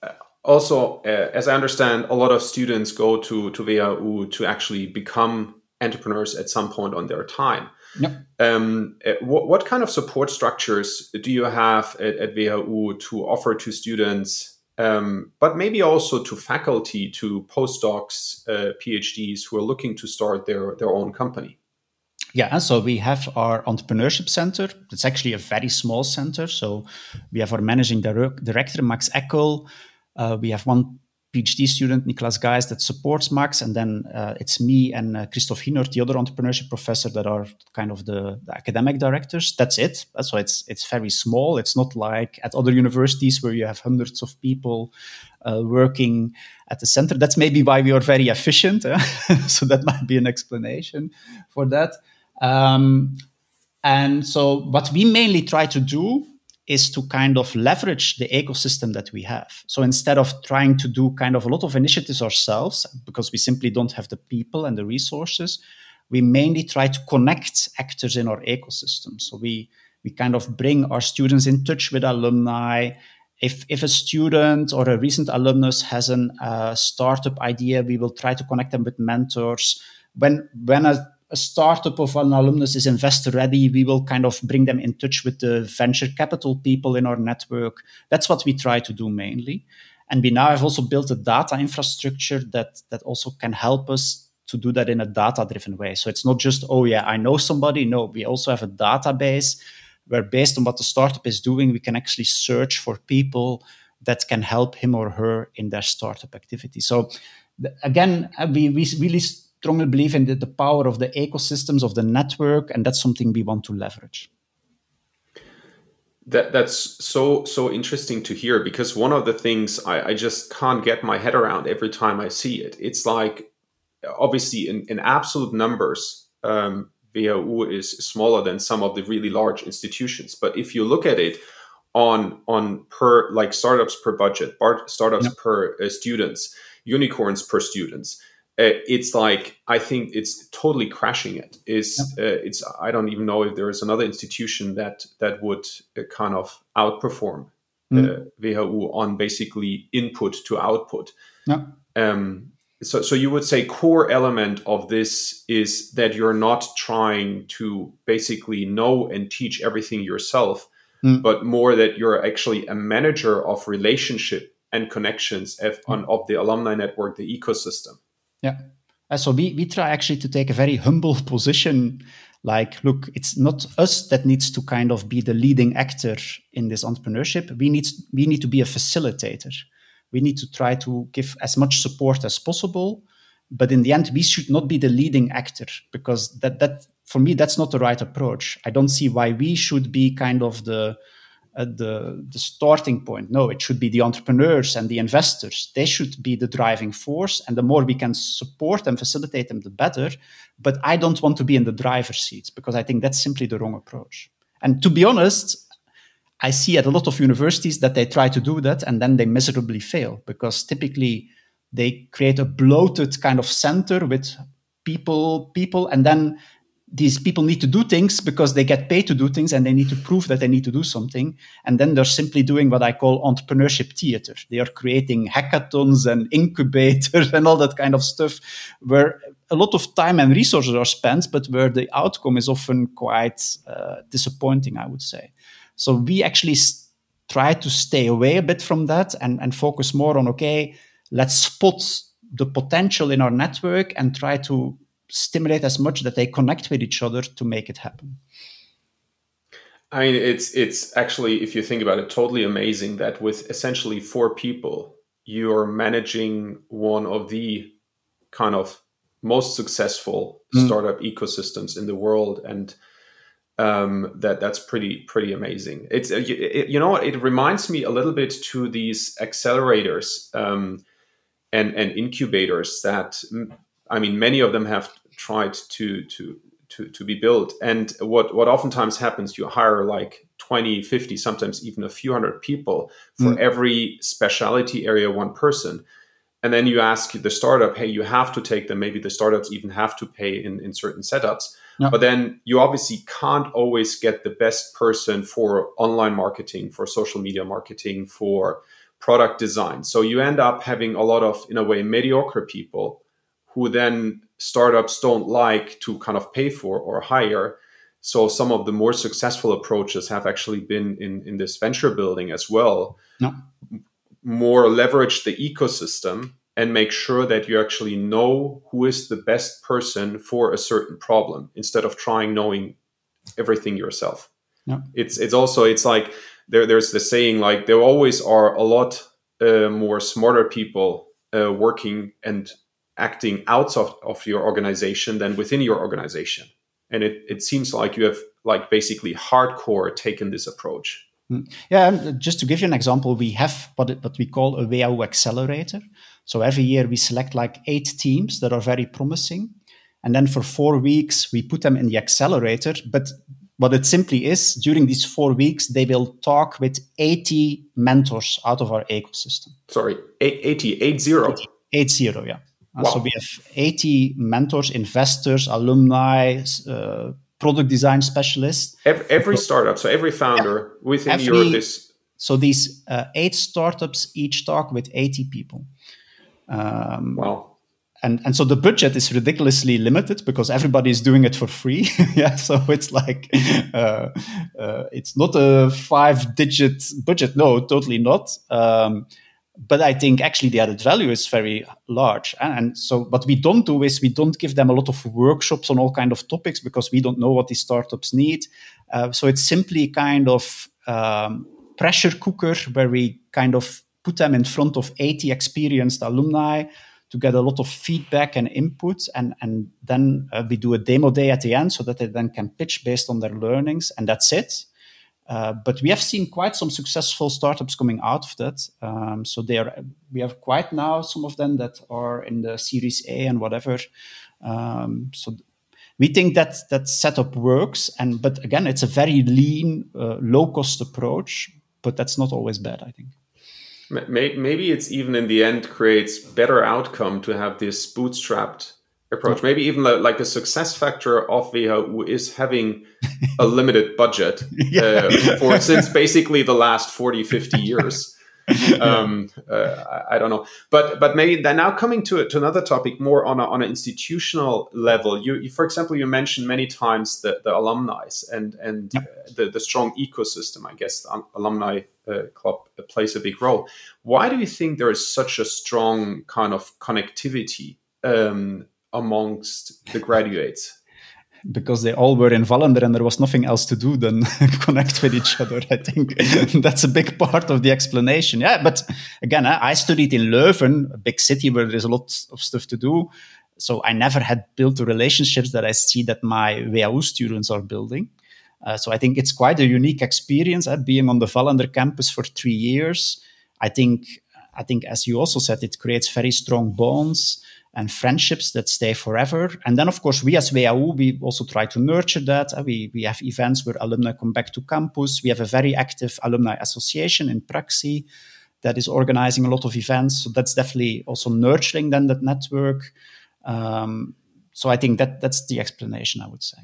also, uh, as I understand, a lot of students go to, to W H U to actually become entrepreneurs at some point on their time. Yep. Um, what, what kind of support structures do you have at, at W H U to offer to students, um, but maybe also to faculty, to postdocs, uh, PhDs who are looking to start their, their own company? Yeah, so we have our entrepreneurship center. It's actually a very small center. So we have our managing director, Max Eckel. Uh, we have one PhD student, Niklas Geis, that supports Max, and then uh, it's me and uh, Christoph Hinert, the other entrepreneurship professor, that are kind of the, the academic directors. That's it. So it's it's very small. It's not like at other universities where you have hundreds of people uh, working at the center. That's maybe why we are very efficient. Eh? So that might be an explanation for that. Um, and so what we mainly try to do is to kind of leverage the ecosystem that we have. So instead of trying to do kind of a lot of initiatives ourselves, because we simply don't have the people and the resources, we mainly try to connect actors in our ecosystem. So we We kind of bring our students in touch with alumni. If, if a student or a recent alumnus has a uh, startup idea, we will try to connect them with mentors. When, when a, a startup of an alumnus is investor ready, we will kind of bring them in touch with the venture capital people in our network. That's what we try to do mainly. And we now have also built a data infrastructure that, that also can help us to do that in a data-driven way. So it's not just, oh yeah, I know somebody. No, we also have a database where based on what the startup is doing, we can actually search for people that can help him or her in their startup activity. So the, again, we, we really strongly believe in the, the power of the ecosystems of the network, and that's something we want to leverage. That that's so so interesting to hear, because one of the things I, I just can't get my head around every time I see it. It's like, obviously in, in absolute numbers, um, W H U is smaller than some of the really large institutions. But if you look at it on on per like startups per budget, bar, startups yep. per uh, students, unicorns per students, uh, it's like, I think it's totally crashing it. Is yep. uh, it's I don't even know if there is another institution that that would uh, kind of outperform mm. uh, W H U on basically input to output. Yep. Um, So, so you would say core element of this is that you're not trying to basically know and teach everything yourself, mm. but more that you're actually a manager of relationship and connections of, on, of the alumni network, the ecosystem. Yeah. Uh, so we, we try actually to take a very humble position. Like, look, it's not us that needs to kind of be the leading actor in this entrepreneurship. We need, we need to be a facilitator. We need to try to give as much support as possible. But in the end, we should not be the leading actor, because that, that for me, that's not the right approach. I don't see why we should be kind of the, uh, the, the starting point. No, it should be the entrepreneurs and the investors. They should be the driving force. And the more we can support and facilitate them, the better. But I don't want to be in the driver's seat, because I think that's simply the wrong approach. And to be honest, I see at a lot of universities that they try to do that and then they miserably fail, because typically they create a bloated kind of center with people, people, and then these people need to do things because they get paid to do things and they need to prove that they need to do something. And then they're simply doing what I call entrepreneurship theater. They are creating hackathons and incubators and all that kind of stuff, where a lot of time and resources are spent, but where the outcome is often quite uh, disappointing, I would say. So we actually s- try to stay away a bit from that and, and focus more on, okay, let's spot the potential in our network and try to stimulate as much that they connect with each other to make it happen. I mean, it's it's actually, if you think about it, totally amazing that with essentially four people, you're managing one of the kind of most successful mm. startup ecosystems in the world. And Um, that that's pretty pretty amazing. It's it, it, you know it reminds me a little bit to these accelerators um, and and incubators that, I mean, many of them have tried to to to to be built. And what what oftentimes happens, you hire like twenty, fifty, sometimes even a few hundred people for mm. every specialty area, one person. And then you ask the startup, hey, you have to take them. Maybe the startups even have to pay in, in certain setups. No. But then you obviously can't always get the best person for online marketing, for social media marketing, for product design. So you end up having a lot of, in a way, mediocre people who then startups don't like to kind of pay for or hire. So some of the more successful approaches have actually been in, in this venture building as well. No. More leverage the ecosystem and make sure that you actually know who is the best person for a certain problem, instead of trying knowing everything yourself. Yeah. It's it's also, it's like there there's the saying, like there always are a lot uh, more smarter people uh, working and acting out of, of your organization than within your organization. And it, it seems like you have like basically hardcore taken this approach. Yeah, and just to give you an example, we have what, what we call a W H U accelerator. So every year we select like eight teams that are very promising. And then for four weeks, we put them in the accelerator. But what it simply is, during these four weeks, they will talk with eighty mentors out of our ecosystem. Sorry, eighty, eight zero? eighty, eight zero, yeah. Wow. So we have eighty mentors, investors, alumni, uh, product design specialist. Every, every startup, so every founder yeah, within every, your this. So these uh, eight startups each talk with eighty people. Um, wow. And, and so the budget is ridiculously limited because everybody is doing it for free. yeah, so it's like uh, uh, it's not a five-digit budget. No, totally not. Um, but I think actually the added value is very large. And, and so what we don't do is we don't give them a lot of workshops on all kind of topics because we don't know what these startups need. Uh, so it's simply kind of um, pressure cooker where we kind of put them in front of eighty experienced alumni to get a lot of feedback and input. And, and then uh, we do a demo day at the end so that they then can pitch based on their learnings. And that's it. Uh, but we have seen quite some successful startups coming out of that. Um, so they are, we have quite now some of them that are in the Series A and whatever. Um, so we think that that setup works. And but again, it's a very lean, uh, low-cost approach. But that's not always bad, I think. Maybe it's even in the end creates better outcome to have this bootstrapped approach. Maybe even like the success factor of W H U is having a limited budget yeah. uh, for since basically the last forty, fifty years. um, uh, I, I don't know, but but maybe then now coming to to another topic more on a, on an institutional level. You, you, for example, you mentioned many times the, the alumni and and yep. uh, the the strong ecosystem. I guess the alumni uh, club plays a big role. Why do you think there is such a strong kind of connectivity um, amongst the graduates? Because they all were in Wallander and there was nothing else to do than connect with each other. I think that's a big part of the explanation. Yeah, but again, I studied in Leuven, a big city where there's a lot of stuff to do. So I never had built the relationships that I see that my W H U students are building. Uh, so I think it's quite a unique experience, uh, being on the Wallander campus for three years. I think, I think, as you also said, it creates very strong bonds and friendships that stay forever. And then, of course, we as W H U, we also try to nurture that. Uh, we, we have events where alumni come back to campus. We have a very active alumni association in Praxi that is organizing a lot of events. So that's definitely also nurturing then that network. Um, so I think that that's the explanation, I would say.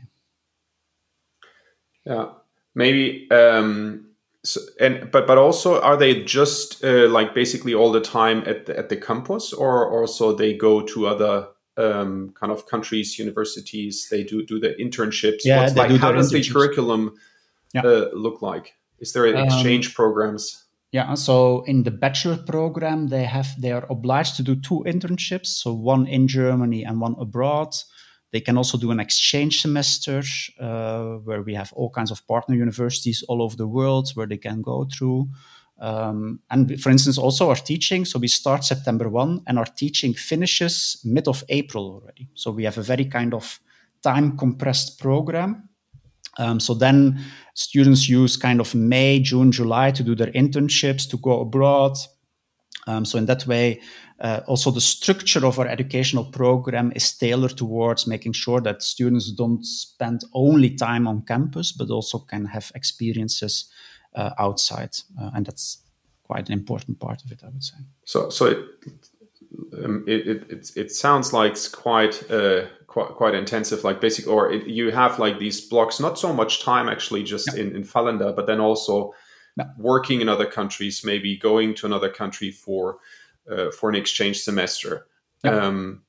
Yeah, maybe... Um... So, and but but also, are they just uh, like basically all the time at the, at the campus, or also they go to other um, kind of countries, universities? They do do the internships. Yeah, What's they like, do how does the internships. curriculum yeah. uh, look like? Is there exchange um, programs? Yeah, so in the bachelor program, they have they are obliged to do two internships, so one in Germany and one abroad. They can also do an exchange semester uh, where we have all kinds of partner universities all over the world where they can go through. Um, and for instance, also our teaching. So we start September first and our teaching finishes mid of April already. So we have a very kind of time compressed program. Um, so then students use kind of May, June, July to do their internships, to go abroad. Um, so in that way, uh, also the structure of our educational program is tailored towards making sure that students don't spend only time on campus, but also can have experiences uh, outside. Uh, and that's quite an important part of it, I would say. So so it um, it, it, it, it sounds like it's quite, uh, quite, quite intensive, like basic, or it, you have like these blocks, not so much time actually just yeah. in, in Wallander, but then also no. working in other countries, maybe going to another country for uh, for an exchange semester. Yeah. Um,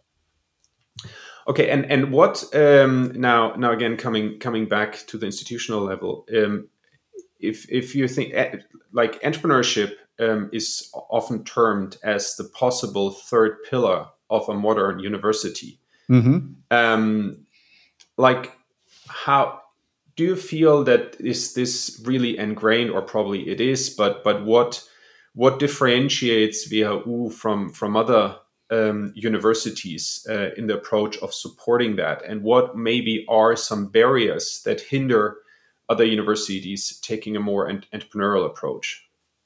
okay, and and what um, now? Now again, coming coming back to the institutional level, um, if if you think uh, like entrepreneurship um, is often termed as the possible third pillar of a modern university, mm-hmm. um, like how. Do you feel that is this really ingrained, or probably it is, but but what what differentiates W H U from from other um, universities uh, in the approach of supporting that, and what maybe are some barriers that hinder other universities taking a more ent- entrepreneurial approach?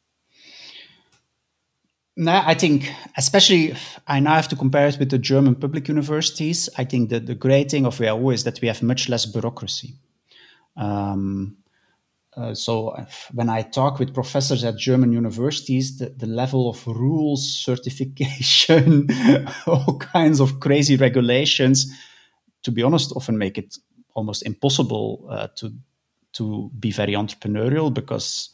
No, I think, especially, I now have to compare it with the German public universities. I think that the great thing of W H U is that we have much less bureaucracy. Um, uh, so when I talk with professors at German universities, the, the level of rules, certification, all kinds of crazy regulations, to be honest, often make it almost impossible uh, to to be very entrepreneurial, because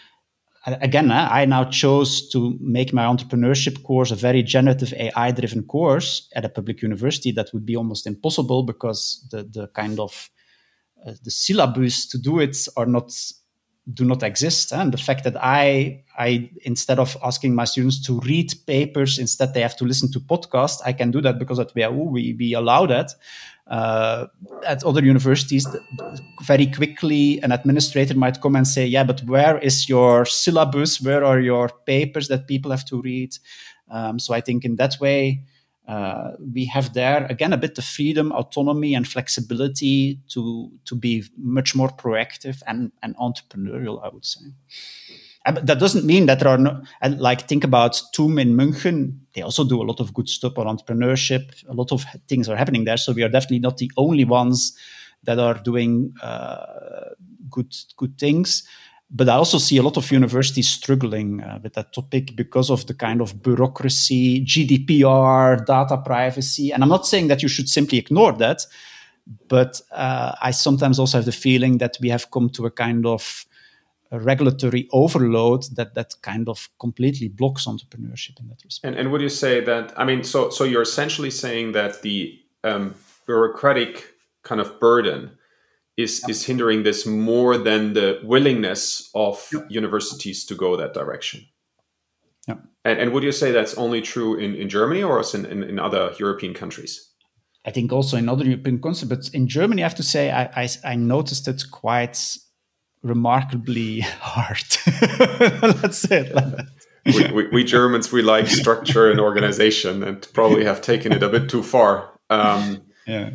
again, I now chose to make my entrepreneurship course a very generative A I-driven course at a public university. That would be almost impossible because the the kind of uh, the syllabus to do it are not do not exist. And the fact that I I instead of asking my students to read papers, instead they have to listen to podcasts. I can do that because at W H U we we allow that. Uh, at other universities, very quickly, an administrator might come and say, yeah, but where is your syllabus? Where are your papers that people have to read? Um, so I think in that way, uh, we have there, again, a bit of freedom, autonomy, and flexibility to, to be much more proactive and, and entrepreneurial, I would say. But that doesn't mean that there are no, like, think about T U M in München. They also do a lot of good stuff on entrepreneurship. A lot of things are happening there. So we are definitely not the only ones that are doing uh, good, good things. But I also see a lot of universities struggling uh, with that topic because of the kind of bureaucracy, G D P R, data privacy. And I'm not saying that you should simply ignore that. But uh, I sometimes also have the feeling that we have come to a kind of a regulatory overload that that kind of completely blocks entrepreneurship in that respect. And, and would you say that, I mean, so so you're essentially saying that the um, bureaucratic kind of burden is, yeah. is hindering this more than the willingness of yeah. universities to go that direction? Yeah. And, and would you say that's only true in, in Germany or also in, in, in other European countries? I think also in other European countries, but in Germany, I have to say, I, I, I noticed it quite remarkably hard. Let's say it like that. we, we, we Germans, we like structure and organization, and probably have taken it a bit too far. Um, yeah.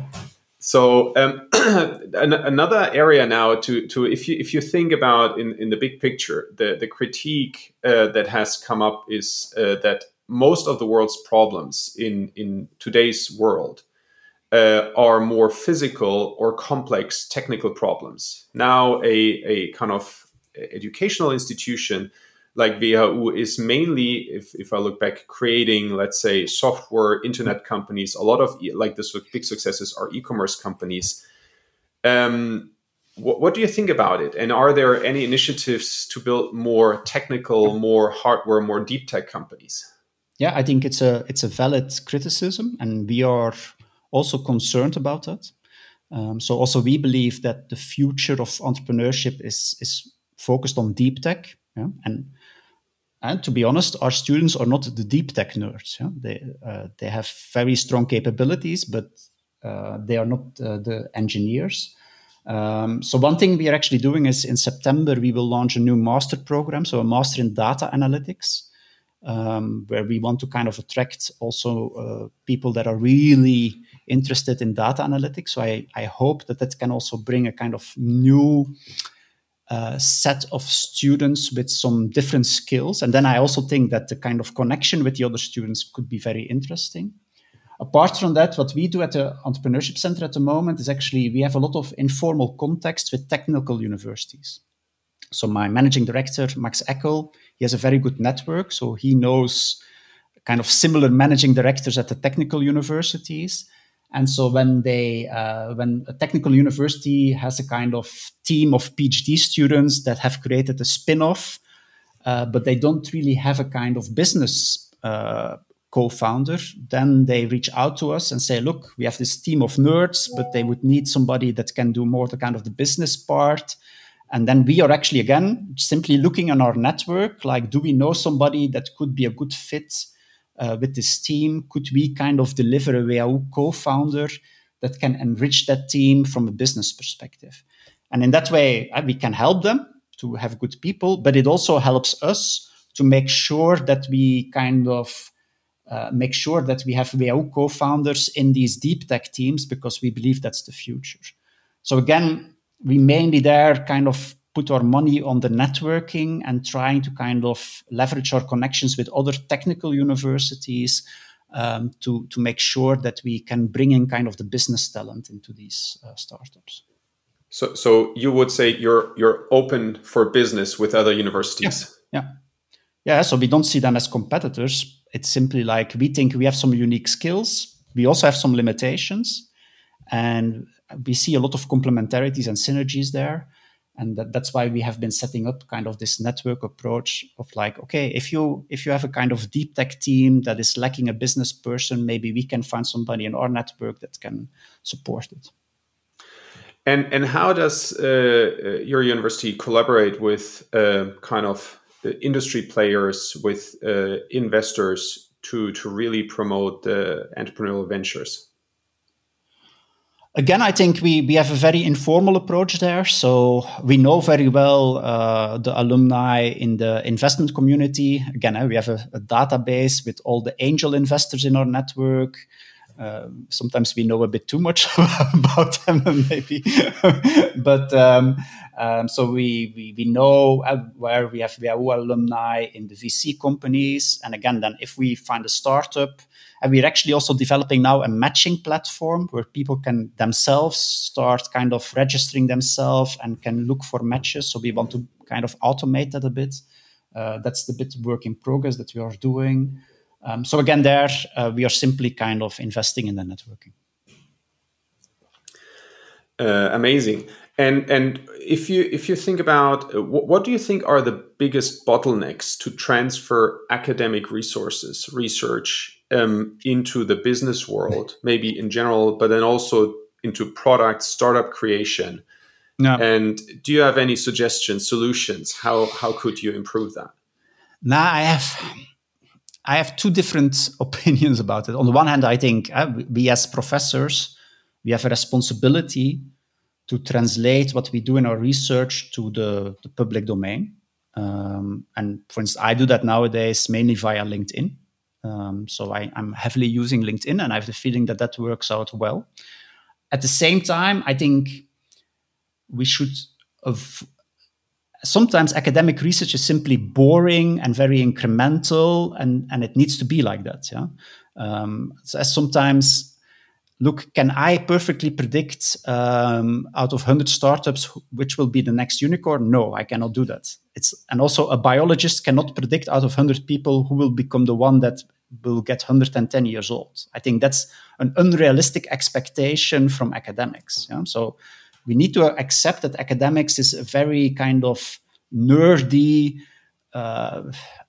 So um, an, another area now to to if you if you think about in, in the big picture, the the critique uh, that has come up is uh, that most of the world's problems in in today's world Uh, are more physical or complex technical problems. Now, a, a kind of educational institution like W H U is mainly, if, if I look back, creating, let's say, software, internet companies. A lot of, like the big successes are e-commerce companies. Um, what, what do you think about it? And are there any initiatives to build more technical, more hardware, more deep tech companies? Yeah, I think it's a it's a valid criticism, and we are also concerned about that. Um, so also we believe that the future of entrepreneurship is, is focused on deep tech. Yeah? And, and to be honest, our students are not the deep tech nerds. Yeah? They, uh, they have very strong capabilities, but uh, they are not uh, the engineers. Um, so one thing we are actually doing is in September, we will launch a new master program, so a master in data analytics, um, where we want to kind of attract also uh, people that are really interested in data analytics. So I, I hope that that can also bring a kind of new uh, set of students with some different skills. And then I also think that the kind of connection with the other students could be very interesting. Apart from that, what we do at the Entrepreneurship Center at the moment is actually we have a lot of informal contacts with technical universities. So my managing director, Max Eckel, he has a very good network. So he knows kind of similar managing directors at the technical universities. And so when they, uh, when a technical university has a kind of team of PhD students that have created a spin-off, uh, but they don't really have a kind of business uh, co-founder, then they reach out to us and say, look, we have this team of nerds, but they would need somebody that can do more the kind of the business part. And then we are actually, again, simply looking on our network, like, do we know somebody that could be a good fit uh, with this team? Could we kind of deliver a W H U co-founder that can enrich that team from a business perspective? And in that way, uh, we can help them to have good people, but it also helps us to make sure that we kind of uh, make sure that we have W H U co-founders in these deep tech teams, because we believe that's the future. So again, we mainly there kind of put our money on the networking and trying to kind of leverage our connections with other technical universities um, to, to make sure that we can bring in kind of the business talent into these uh, startups. So, so you would say you're you're open for business with other universities? Yeah. yeah. Yeah, so we don't see them as competitors. It's simply like we think we have some unique skills. We also have some limitations. And we see a lot of complementarities and synergies there. And that, that's why we have been setting up kind of this network approach of like, okay, if you if you have a kind of deep tech team that is lacking a business person, maybe we can find somebody in our network that can support it. And and how does uh, your university collaborate with uh, kind of industry players, with uh, investors to to really promote the entrepreneurial ventures? Again, I think we, we have a very informal approach there. So we know very well uh, the alumni in the investment community. Again, uh, we have a, a database with all the angel investors in our network. Uh, sometimes we know a bit too much about them, maybe. but um, um, so we, we we know uh, where we have W H O alumni in the V C companies. And again, then if we find a startup, and we're actually also developing now a matching platform where people can themselves start kind of registering themselves and can look for matches. So we want to kind of automate that a bit. Uh, that's the bit work in progress that we are doing. Um, so again, there uh, we are simply kind of investing in the networking. Uh, amazing. And and if you if you think about uh, what, what do you think are the biggest bottlenecks to transfer academic resources, research um, into the business world, maybe in general, but then also into product startup creation? No. And do you have any suggestions, solutions? How how could you improve that? Now I have. I have two different opinions about it. On the one hand, I think uh, we as professors, we have a responsibility to translate what we do in our research to the, the public domain. Um, and for instance, I do that nowadays mainly via LinkedIn. Um, so I, I'm heavily using LinkedIn, and I have the feeling that that works out well. At the same time, I think we should have... Sometimes academic research is simply boring and very incremental, and, and it needs to be like that. Yeah. Um, so sometimes, look, can I perfectly predict um, out of one hundred startups which will be the next unicorn? No, I cannot do that. It's and also a biologist cannot predict out of one hundred people who will become the one that will get one hundred ten years old. I think that's an unrealistic expectation from academics. Yeah? So we need to accept that academics is a very kind of nerdy, uh,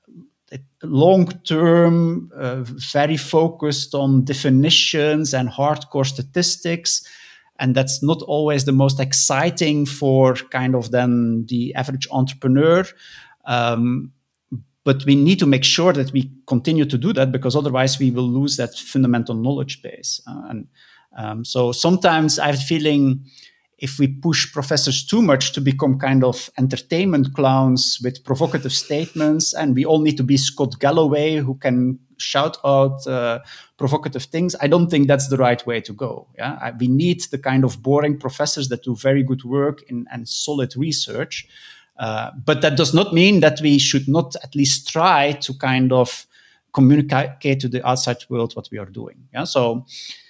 long-term, uh, very focused on definitions and hardcore statistics. And that's not always the most exciting for kind of then the average entrepreneur. Um, but we need to make sure that we continue to do that, because otherwise we will lose that fundamental knowledge base. Uh, and um, so sometimes I have a feeling if we push professors too much to become kind of entertainment clowns with provocative statements, and we all need to be Scott Galloway who can shout out uh, provocative things, I don't think that's the right way to go. Yeah, I, we need the kind of boring professors that do very good work in, and solid research. Uh, but that does not mean that we should not at least try to kind of communicate to the outside world what we are doing. Yeah, so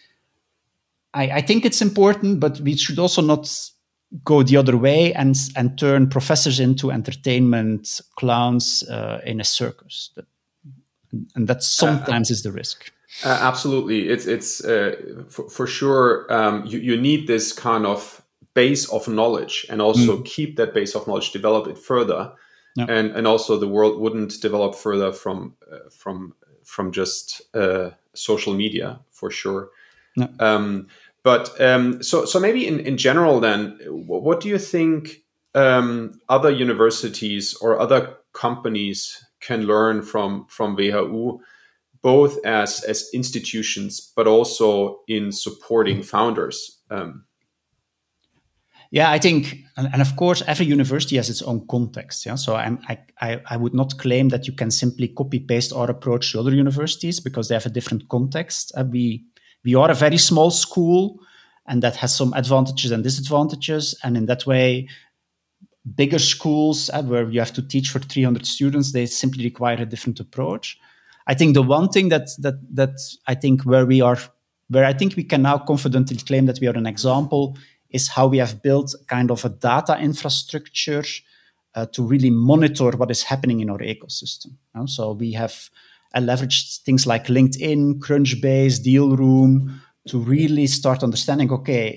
I, I think it's important, but we should also not go the other way and and turn professors into entertainment clowns uh, in a circus. That, and that sometimes uh, is the risk. Uh, absolutely, it's it's uh, for, for sure. Um, you you need this kind of base of knowledge, and also mm. keep that base of knowledge, develop it further, yeah. and and also the world wouldn't develop further from uh, from from just uh, social media, for sure. No. Um, but um, so so maybe in, in general then, what do you think um, other universities or other companies can learn from from W H O, both as as institutions but also in supporting founders? Um, yeah, I think, and, and of course, every university has its own context. Yeah, so I'm, I I I would not claim that you can simply copy paste our approach to other universities because they have a different context. Uh, we We are a very small school, and that has some advantages and disadvantages. And in that way, bigger schools uh, where you have to teach for three hundred students, they simply require a different approach. I think the one thing that that that I think where we are, where I think we can now confidently claim that we are an example, is how we have built kind of a data infrastructure uh, to really monitor what is happening in our ecosystem. You know? So we have I leveraged things like LinkedIn, Crunchbase, Dealroom to really start understanding, okay,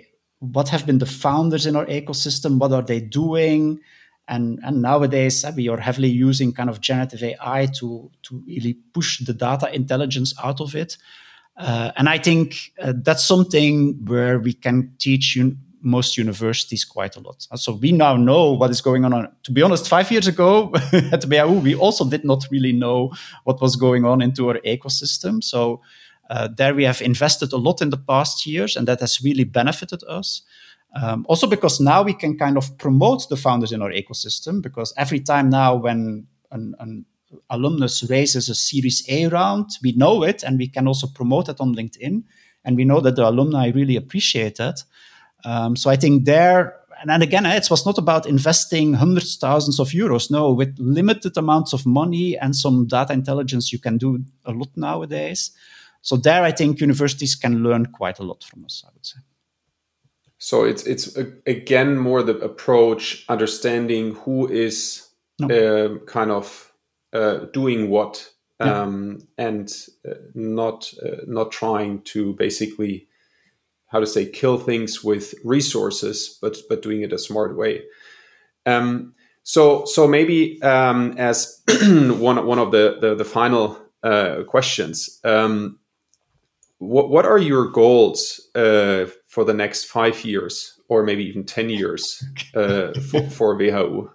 what have been the founders in our ecosystem, what are they doing? And, and nowadays, uh, we are heavily using kind of generative A I to, to really push the data intelligence out of it. Uh, and I think uh, that's something where we can teach un- most universities quite a lot. So we now know what is going on. To be honest, five years ago at B A U, we also did not really know what was going on into our ecosystem. So uh, there we have invested a lot in the past years, and that has really benefited us. Um, also because now we can kind of promote the founders in our ecosystem, because every time now when an, an alumnus raises a Series A round, we know it and we can also promote it on LinkedIn. And we know that the alumni really appreciate that. Um, so I think there, and then again, it was not about investing hundreds of thousands of euros. No, with limited amounts of money and some data intelligence, you can do a lot nowadays. So there, I think universities can learn quite a lot from us, I would say. So it's it's again more the approach, understanding who is no. uh, kind of uh, doing what, um, yeah. and uh, not uh, not trying to basically, how to say, kill things with resources, but but doing it a smart way. Um, so so maybe um, as one one of the the, the final uh, questions. Um, What what are your goals uh, for the next five years, or maybe even ten years uh, for, for W H U?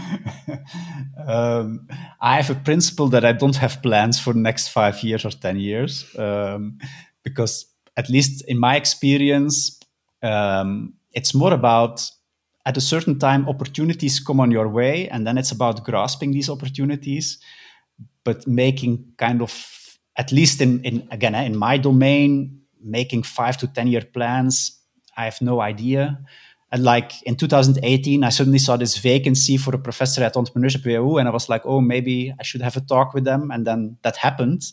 um, I have a principle that I don't have plans for the next five years or ten years, um, because at least in my experience, um, it's more about at a certain time opportunities come on your way, and then it's about grasping these opportunities, but making kind of, at least in, in again, in my domain, making five to ten year plans, I have no idea. And like in two thousand eighteen, I suddenly saw this vacancy for a professor at Entrepreneurship W H U, and I was like, oh, maybe I should have a talk with them. And then that happened.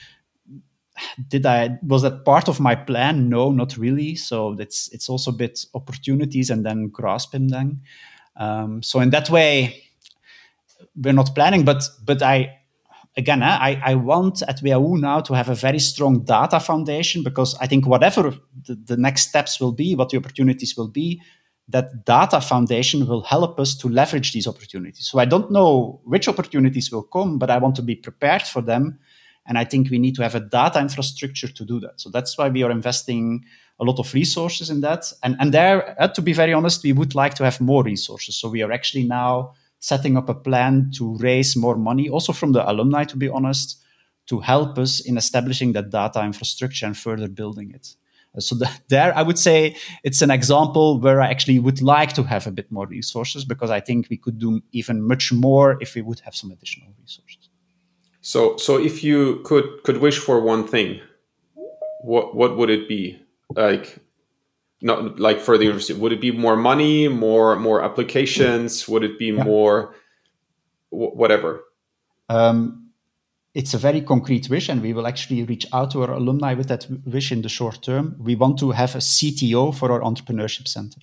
Did I, was that part of my plan? No, not really. So it's, it's also a bit opportunities and then grasping them. Um, so in that way, we're not planning, but, but I, Again, I, I want at W H U now to have a very strong data foundation, because I think whatever the, the next steps will be, what the opportunities will be, that data foundation will help us to leverage these opportunities. So I don't know which opportunities will come, but I want to be prepared for them. And I think we need to have a data infrastructure to do that. So that's why we are investing a lot of resources in that. And, and there, uh, to be very honest, we would like to have more resources. So we are actually now setting up a plan to raise more money, also from the alumni, to be honest, to help us in establishing that data infrastructure and further building it. So the, there, I would say it's an example where I actually would like to have a bit more resources, because I think we could do even much more if we would have some additional resources. So, so if you could could wish for one thing, what what would it be? Like, not like for the university, would it be more money, more more applications? Would it be yeah. more w- whatever? Um, it's a very concrete wish, and we will actually reach out to our alumni with that wish in the short term. We want to have a C T O for our entrepreneurship center.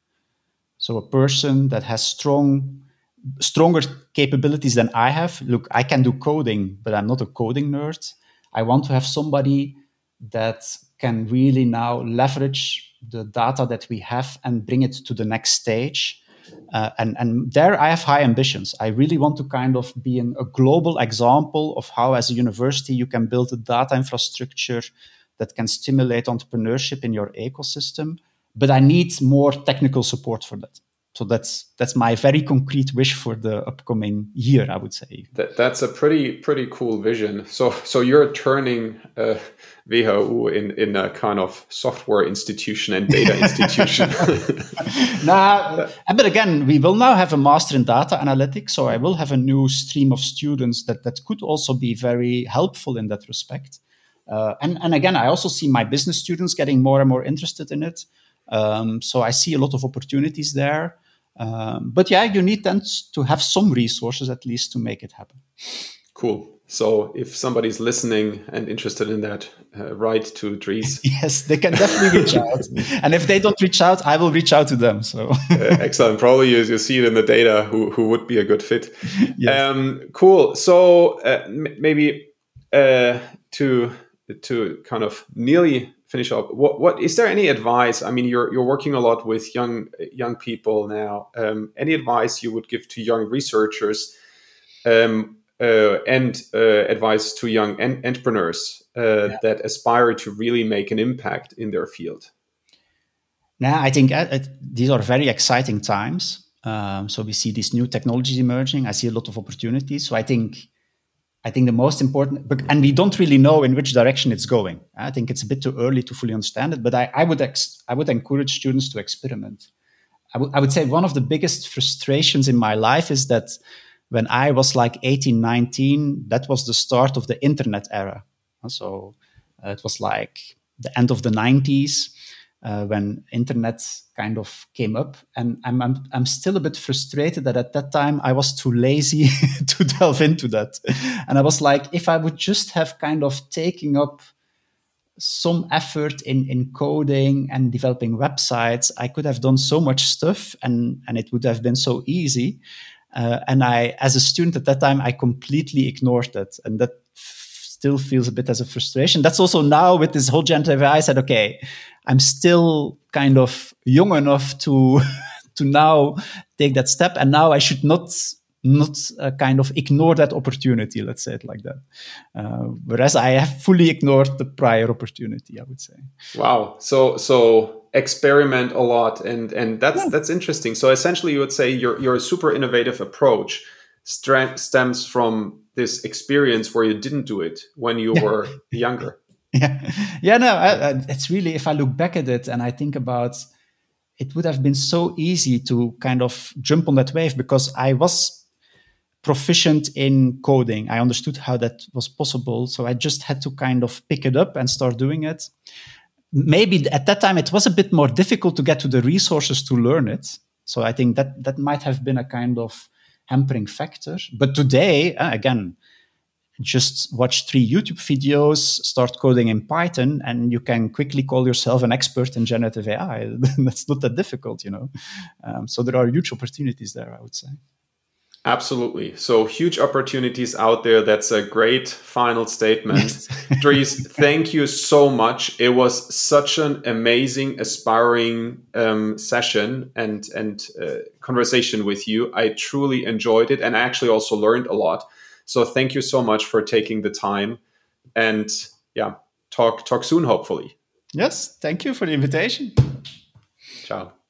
So a person that has strong, stronger capabilities than I have. Look, I can do coding, but I'm not a coding nerd. I want to have somebody that can really now leverage the data that we have and bring it to the next stage. Uh, and, and there I have high ambitions. I really want to kind of be an, a global example of how, as a university, you can build a data infrastructure that can stimulate entrepreneurship in your ecosystem. But I need more technical support for that. So that's that's my very concrete wish for the upcoming year, I would say. That, that's a pretty pretty cool vision. So so you're turning uh, W H U in, in a kind of software institution and data institution. Nah, but again, we will now have a master in data analytics. So I will have a new stream of students that, that could also be very helpful in that respect. Uh, and, and again, I also see my business students getting more and more interested in it. Um, so I see a lot of opportunities there. Um, but yeah, you need then to have some resources at least to make it happen. Cool. So if somebody's listening and interested in that, uh, write to Dries. Yes, they can definitely reach out. And if they don't reach out, I will reach out to them. So uh, excellent. Probably you, you see it in the data who, who would be a good fit. Yes. Um, cool. So uh, m- maybe uh, to to kind of nearly finish up, what what is there any advice? I mean, you're you're working a lot with young young people now. Um, any advice you would give to young researchers, um, uh, and uh, advice to young en- entrepreneurs uh, yeah. that aspire to really make an impact in their field? Now, I think uh, it, these are very exciting times. Um, so we see these new technologies emerging. I see a lot of opportunities. So I think. I think the most important, and we don't really know in which direction it's going. I think it's a bit too early to fully understand it, but I, I would ex, I would encourage students to experiment. I, w- I would say one of the biggest frustrations in my life is that when I was like eighteen, nineteen, that was the start of the internet era. So uh, it was like the end of the nineties uh, when internet kind of came up. And I'm, I'm, I'm still a bit frustrated that at that time I was too lazy to delve into that. And I was like, if I would just have kind of taken up some effort in, in coding and developing websites, I could have done so much stuff and, and it would have been so easy. Uh, and I, as a student at that time, I completely ignored it. And that still feels a bit as a frustration. That's also now with this whole generative A I, I said, okay, I'm still kind of young enough to to now take that step, and now I should not not uh, kind of ignore that opportunity. Let's say it like that. Uh, whereas I have fully ignored the prior opportunity, I would say. Wow. So so experiment a lot, and and that's yeah. that's interesting. So essentially, you would say your your super innovative approach stra- stems from this experience where you didn't do it when you were younger. Yeah, yeah, no, I, I, it's really, if I look back at it and I think about, it would have been so easy to kind of jump on that wave because I was proficient in coding. I understood how that was possible. So I just had to kind of pick it up and start doing it. Maybe at that time, it was a bit more difficult to get to the resources to learn it. So I think that that might have been a kind of hampering factor. But today, uh, again, just watch three YouTube videos, start coding in Python, and you can quickly call yourself an expert in generative A I. That's not that difficult, you know. Um, so there are huge opportunities there, I would say. Absolutely. So huge opportunities out there. That's a great final statement. Dries, thank you so much. It was such an amazing, aspiring um, session and, and uh, conversation with you. I truly enjoyed it and I actually also learned a lot. So thank you so much for taking the time and yeah, talk, talk soon, hopefully. Yes. Thank you for the invitation. Ciao.